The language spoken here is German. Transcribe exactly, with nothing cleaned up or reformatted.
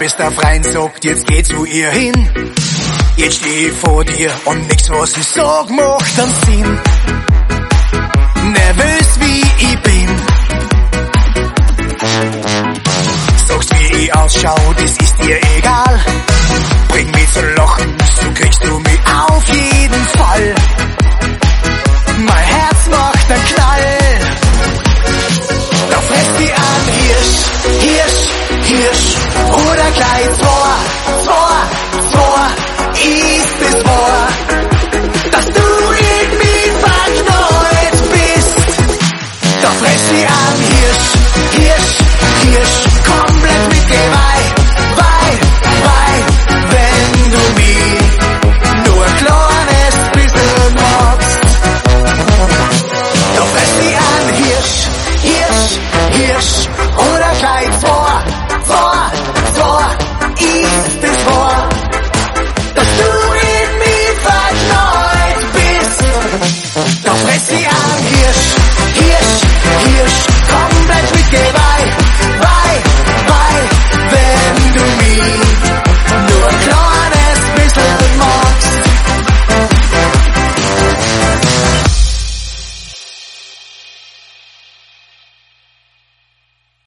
bis der Freund sagt, jetzt geh zu ihr hin. Jetzt steh ich vor dir und nix, was ich sag, macht dann Sinn. Nervös wie ich bin, sagst wie ich ausschau, das ist dir egal. Bring mich zum Lachen, so kriegst du mich auf jeden Fall. Mein Herz macht einen Knall. Da frisst die an Hirsch, Hirsch, Hirsch. Oder gleich Tor, Tor, Tor. Ist es wahr, dass du in mich verknallt bist? Da frisst die an Hirsch, Hirsch, Hirsch. Komplett mit dir wei, wei, wei. Wenn du mich nur ein kleines bisschen magst. Da frisst die an Hirsch, Hirsch, Hirsch.